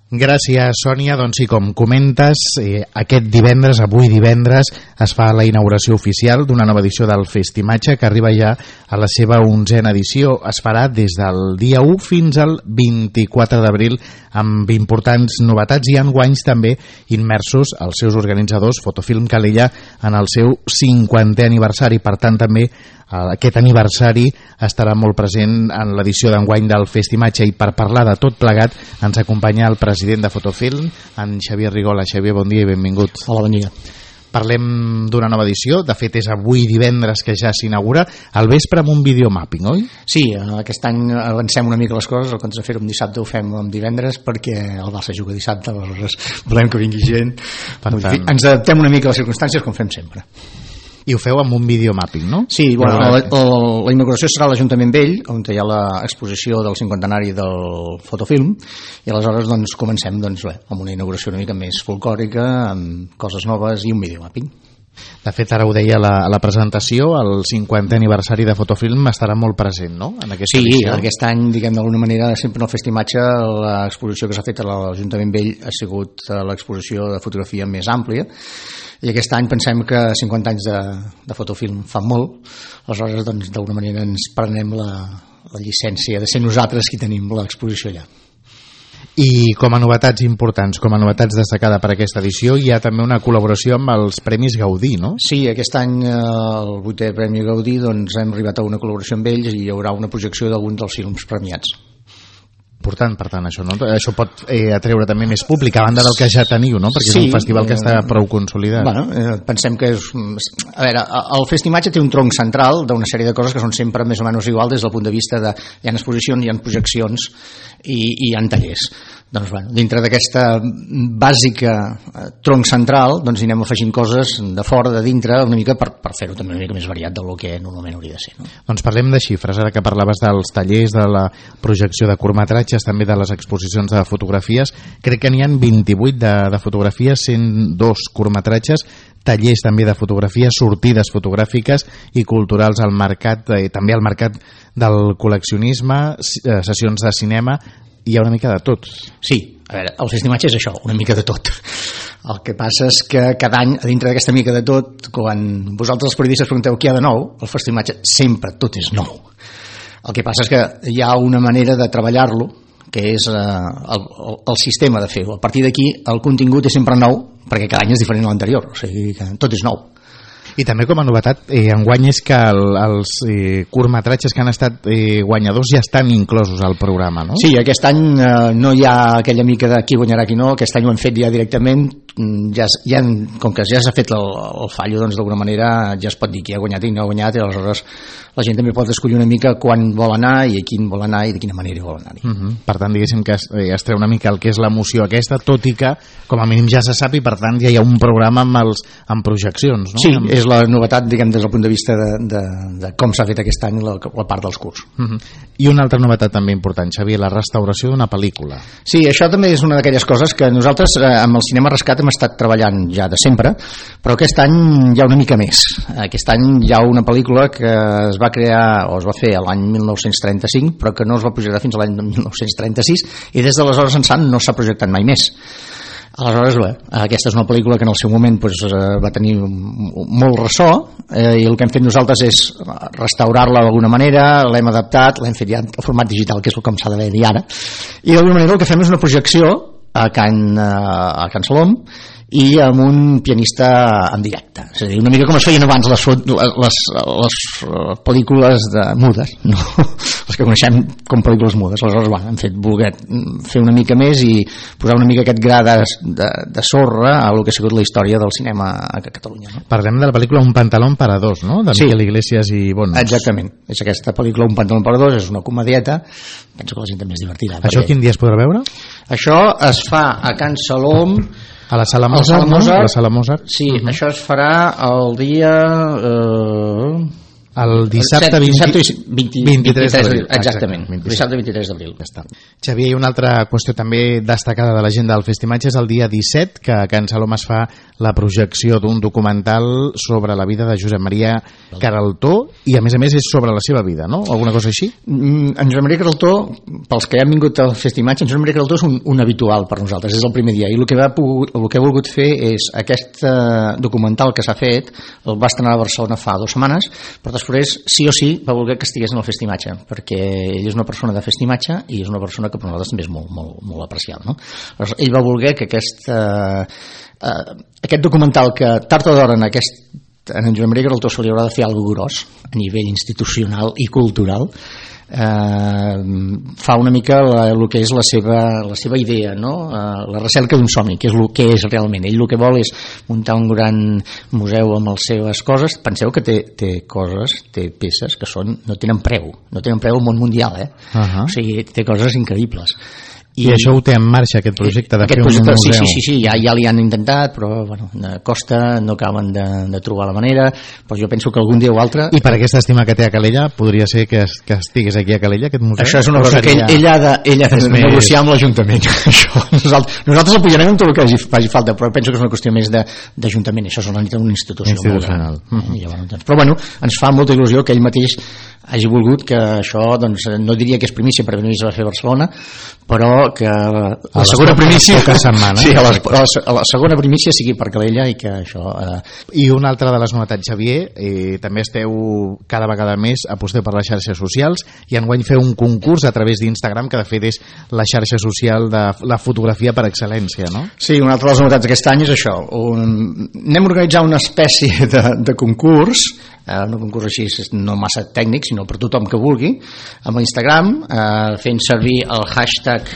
Gràcies, Sònia. Doncs sí, com comentes, aquest divendres, avui divendres, es fa la inauguració oficial d'una nova edició del Festimatge que arriba ja a la seva 11a edició. Es farà des del dia 1 fins al 24 d'abril amb importants novetats i enguanys també immersos els seus organitzadors, Fotofilm Calella, en el seu 50è aniversari. Per tant, també aquest aniversari estarà molt present en l'edició d'enguany del Festimatge, i per parlar de tot plegat ens acompanya el president de Fotofilm, en Xavier Rigola. Xavier, bon dia i benvingut. Hola, bon dia. Parlem d'una nova edició, de fet és avui divendres que ja s'inaugura, al vespre amb un videomapping, oi? Sí, aquest any avancem una mica les coses, el que ens de fer-ho amb dissabte ho fem amb divendres perquè el Barça juga dissabte, aleshores volem que vingui gent. Ens adaptem una mica a les circumstàncies com fem sempre. I ho feu amb un videomapping, no? Sí, bueno, la inauguració serà a l'Ajuntament Vell, on hi ha l'exposició del 50º del Fotofilm, i aleshores doncs, comencem amb una inauguració una mica més folclòrica, amb coses noves i un videomapping. De fet, ara ho deia a la presentació, el 50è aniversari de Fotofilm estarà molt present, no?, en aquesta edició. Sí, aquest any, diguem d'alguna manera, sempre en el Festimatge, l'exposició que s'ha fet a l'Ajuntament Vell ha sigut l'exposició de fotografia més àmplia, i aquest any pensem que 50 anys de Fotofilm fan molt, aleshores doncs, d'alguna manera ens prenem la llicència de ser nosaltres qui tenim l'exposició allà. I com a novetats importants, com a novetats destacada per aquesta edició, hi ha també una col·laboració amb els Premis Gaudí, no? Sí, aquest any el 8è Premi Gaudí doncs, hem arribat a una col·laboració amb ells i hi haurà una projecció d'alguns dels films premiats. Important, per tant, això, no? Això pot atreure també més públic a banda del que ja teniu, no? Perquè sí, és un festival que està prou consolidat. Bueno, pensem que és... A veure, el Festimatge té un tronc central d'una sèrie de coses que són sempre més o menys igual des del punt de vista de... Hi ha exposicions, hi ha projeccions i hi ha tallers. Doncs, bueno, dintre d'aquesta bàsica tronc central, doncs hi anem afegint coses de fora, de dintre, una mica per fer-ho també una mica més variat del que normalment hauria de ser, no? Doncs parlem de xifres, ara que parlaves dels tallers, de la projecció de curtmetratges, també de les exposicions de fotografies. Crec que n'hi ha 28 de fotografies, 102 curtmetratges, tallers també de fotografia, sortides fotogràfiques i culturals al mercat, també al mercat del col·leccionisme, sessions de cinema. Hi ha una mica de tot. Sí, a veure, el Festimatge és això, una mica de tot. El que passa és que cada any, a dintre d'aquesta mica de tot, quan vosaltres els periodistes pregunteu què hi ha de nou, el Festimatge sempre tot és nou. El que passa és que hi ha una manera de treballar-lo, que és el sistema de fer-ho. A partir d'aquí, el contingut és sempre nou, perquè cada any és diferent a l'anterior, o sigui que tot és nou. I també com a novetat, enguany és que els curtmetratges que han estat guanyadors ja estan inclosos al programa, no? Sí, aquest any no hi ha aquella mica de qui guanyarà qui no, aquest any ho hem fet ja directament, com que ja s'ha fet el fallo, doncs d'alguna manera ja es pot dir qui ha guanyat i no ha guanyat, i aleshores la gent també pot escollir una mica quan vol anar i a quin vol anar i de quina manera vol anar-hi. Per tant, diguéssim que es treu una mica el que és l'emoció aquesta, tot i que com a mínim ja se sap i per tant ja hi ha un programa amb projeccions, no? Sí, és la novetat, diguem, des del punt de vista de com s'ha fet aquest any la part dels curts. I una altra novetat també important, Xavier, la restauració d'una pel·lícula. Sí, això també és una d'aquelles coses que nosaltres amb el Cinema Rescat hem estat treballant ja de sempre, però aquest any hi ha una mica més. Aquest any hi ha una pel·lícula que es va crear o es va fer l'any 1935, però que no es va projectar fins a l'any 1936 i des d'aleshores ençà no s'ha projectat mai més. Aleshores, aquesta és una pel·lícula que en el seu moment va tenir molt ressò i el que hem fet nosaltres és restaurar-la d'alguna manera, l'hem adaptat, l'hem fet ja en format digital, que és com s'ha de dir ara, i d'alguna manera el que fem és una projecció a Can Salom i amb un pianista en directe, és a dir, una mica com es feien abans les pel·lícules mudes, no? Les que coneixem com pel·lícules mudes. Aleshores hem fet voler fer una mica més i posar una mica aquest gra de sorra a el que ha sigut la història del cinema a Catalunya, no? Parlem de la pel·lícula Un pantalón para dos, no? De Miquel Iglesias i Bonos. Exactament, és aquesta pel·lícula Un pantalón para dos, és una comedieta, penso que la gent també es divertirà. Això quin dia es podrà veure? Això es fa a Can Salom, a la Sala Mozart, no? A la Sala Mozart. Sí, això es farà el dia... El dissabte 23 d'abril. Exactament, dissabte 23 d'abril. Xavier, i una altra qüestió també destacada de l'agenda del Festimatge és el dia 17, que a Can Salom es fa la projecció d'un documental sobre la vida de Josep Maria Queraltó, i a més és sobre la seva vida, no? Alguna cosa així? En Josep Maria Queraltó, pels que hem vingut al Festimatge, en Josep Maria Queraltó és un habitual per nosaltres, és el primer dia, i el que he volgut fer és aquest documental que s'ha fet, el va estrenar a Barcelona fa 2 setmanes, però després sí o sí va voler que estigués en el Festimatge, perquè ell és una persona de Festimatge i és una persona que per nosaltres també és molt apreciada, no? Llavors, ell va voler que aquest documental, que tard o d'hora en Josep Maria Queraltó se li haurà de fer alguna cosa gros a nivell institucional i cultural, fa una mica el que és la seva idea, no? La recerca d'un somni, que és el que és realment. Ell el que vol és muntar un gran museu amb les seves coses. Penseu que té peces que no tenen preu al món mundial, o sigui, té coses increïbles. I això ho té en marxa, aquest projecte de fer un museu? Sí, ja li han intentat, però costa, no acaben de trobar la manera, però jo penso que algun dia o altre... I per aquesta estima que té a Calella, podria ser que estigués aquí a Calella, aquest museu? Això és una cosa que ell ha de negociar amb l'Ajuntament. Nosaltres el pujarem amb tot el que faci falta, però penso que és una qüestió més d'Ajuntament. Això és una institució molt gran. Però bueno, ens fa molta il·lusió que ell mateix hagi volgut que això, doncs, no diria que és primícia perquè no es va fer a Barcelona, però que la segona primícia la segona primícia sigui per Calella, i que això... I una altra de les novetats, Xavier, també esteu cada vegada més, aposteu per les xarxes socials, i enguany feu un concurs a través d'Instagram, que de fet és la xarxa social de la fotografia per excel·lència, no? Sí, una altra de les novetats d'aquest any és això. Anem a organitzar una espècie de concurs, un concurs així no massa tècnic, sinó per tothom que vulgui, amb l'Instagram, fent servir el hashtag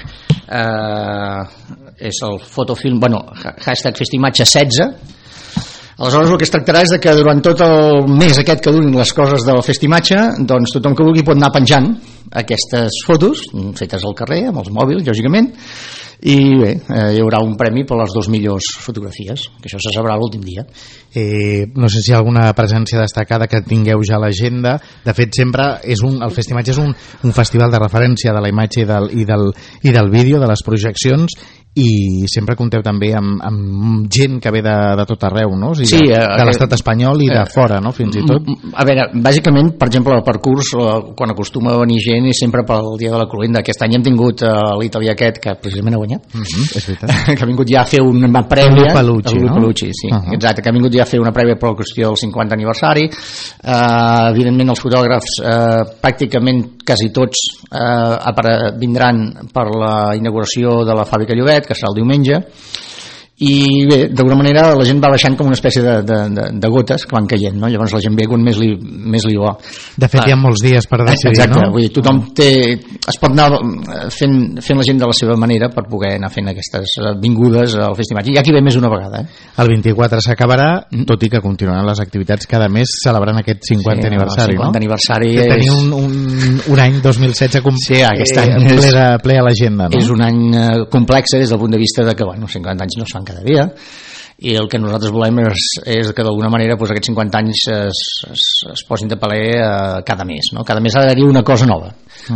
és el fotofilm, hashtag Festimatge16. Aleshores el que es tractarà és que durant tot el mes aquest que durin les coses del Festimatge, doncs tothom que vulgui pot anar penjant aquestes fotos fetes al carrer, amb els mòbils, lògicament, i bé, hi haurà un premi per les 2 millors fotografies, que això se sabrà l'últim dia. No sé si hi ha alguna presència destacada que tingueu ja a l'agenda. De fet, sempre el Festimatge és un festival de referència de la imatge i del vídeo, de les projeccions, i sempre compteu també amb gent que ve de tot arreu, no? O sigui, de l'estat espanyol i de fora, no? Fins i tot. A veure, bàsicament, per exemple, el percurs, quan acostuma a venir gent, és sempre pel dia de la cloenda. Aquest any hem tingut l'italià aquest, que precisament ha guanyat, és veritat, que ha vingut ja a fer una prèvia, el Palucci, sí, exacte, que ha vingut ja a fer una prèvia per la qüestió del 50 aniversari. Evidentment els fotògrafs pràcticament quasi tots vindran per la inauguració de la fàbrica Llobet, que serà el diumenge, i bé, d'alguna manera la gent va baixant com una espècie de gotes que van caient, no? Llavors la gent ve quan més li va. De fet hi ha molts dies per decidir, exacte, no? Vull dir, tothom es pot anar fent la gent de la seva manera per poder anar fent aquestes vingudes al Festimatge. Hi ha qui ve més d'una vegada. El 24 s'acabarà, tot i que continuaran les activitats cada mes celebrant aquest 50 aniversari, no? 50 aniversari és... un any 2016 ple a l'agenda, no? És un any complex des del punt de vista de que 50 anys no es fan cada dia, i el que nosaltres volem és que d'alguna manera aquests 50 anys es posin de paler cada mes, no? Cada mes ha d'haver-hi una cosa nova.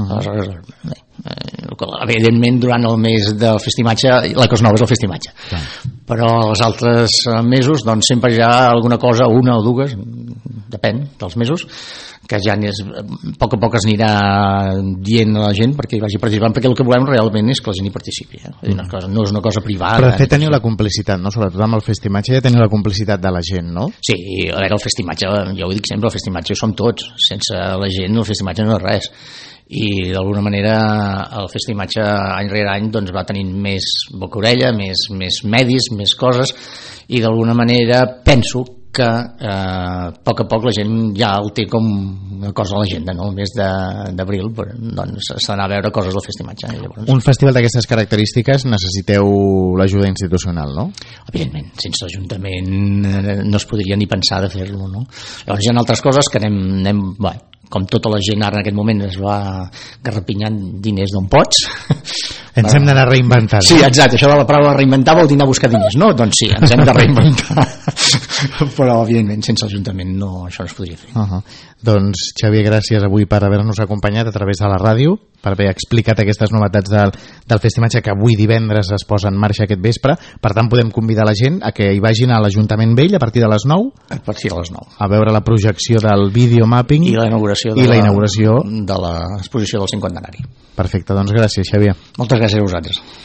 Evidentment durant el mes del Festimatge la cosa nova és el Festimatge, però els altres mesos doncs sempre hi ha alguna cosa, una o dues, depèn dels mesos, que ja a poc a poc es anirà dient a la gent perquè hi vagi participant, perquè el que volem realment és que la gent hi participi, no és una cosa privada. Però de fet teniu la complicitat, no? Sobretot amb el Festimatge ja teniu la complicitat de la gent, no? Sí, a veure, el Festimatge, jo ho dic sempre, el Festimatge som tots, sense la gent el Festimatge no és res, i d'alguna manera el Festimatge any rere any doncs va tenint més boca-orella, més medis, més coses, i d'alguna manera penso que a poc la gent ja el té com una cosa a l'agenda, no? El mes d'abril doncs s'ha d'anar a veure coses del Festimatge. Llavors... Un festival d'aquestes característiques necessiteu l'ajuda institucional, no? Evidentment, sense l'Ajuntament no es podria ni pensar de fer-lo, no? Llavors hi ha altres coses que anem com tota la gent ara en aquest moment es va garrapinyant diners d'on pots. Ens hem d'anar reinventant. Sí, exacte, això de la paraula reinventar vol dir anar a buscar diners, no? Doncs sí, ens hem de reinventar. però evidentment sense l'Ajuntament això no es podria fer. Doncs Xavier, gràcies avui per haver-nos acompanyat a través de la ràdio, per haver explicat aquestes novetats del Festimatge que avui divendres es posa en marxa aquest vespre. Per tant, podem convidar la gent a que hi vagin a l'Ajuntament Vell a partir de les 9 a partir de les 9 a veure la projecció del videomapping i la inauguració de l'exposició del 50 Perfecte, doncs gràcies, Xavier. Moltes gràcies a vosaltres.